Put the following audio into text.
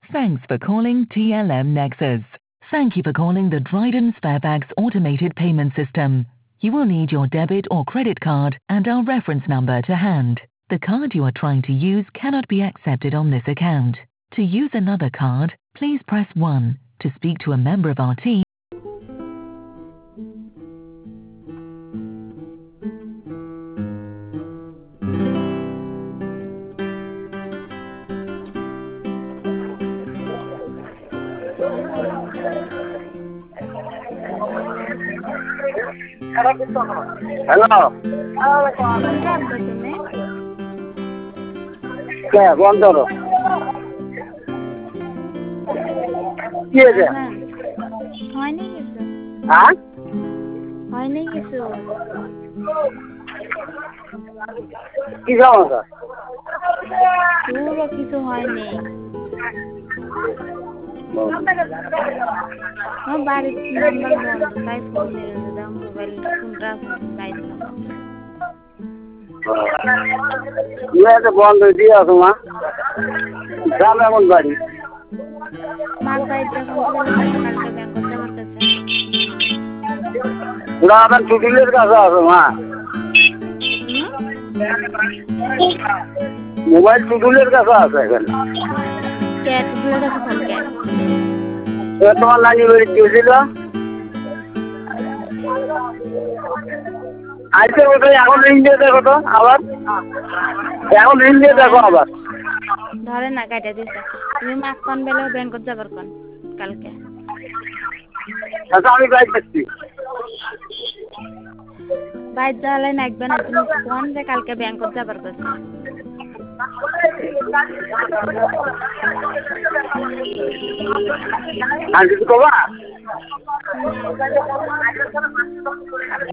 Thanks for calling TLM Nexus. Thank you for calling the Dryden Sparebags automated payment system. You will need your debit or credit card and our reference number to hand. The card you are trying to use cannot be accepted on this account. To use another card, please press 1. To speak to a member of our team, hello কে বন্ধ করো কি হয়েছে হয়নি কিছু হ্যাঁ হয়নি কিছু কি সমস্যা পুরো কিছু হয়নি আমার বাড়ির নাম্বার বন্ধ তাই ফোন নিয়ে দাও মোবাইল ফোনটা লাইট ইয়ে বন্ধ দিয়ে আসো মা গ্রাম এমন বাড়ি মার বাড়ির যখন কালকে ব্যাংক করতে পারতেছে ওরা আপনার টুটুলের কাছে আসো মা মোবাইল টুটুলের কাছে আছে এখানে কে টুটুলের কাছে কালকে তোমার নানি বাড়ি দিয়েছিল আজকে ওটাই এখন রিং দিয়ে দেখো তো আবার এখন রিং দিয়ে দেখো আবার ধরে না কাটা দিছে তুমি মাছ কোন বেলা ব্যাংক করতে যাবার কোন কালকে আচ্ছা আমি বাইক করছি বাইক জ্বালাই নাকবে না তুমি কোন যে কালকে ব্যাংক করতে যাবার কোন আর কিছু কবা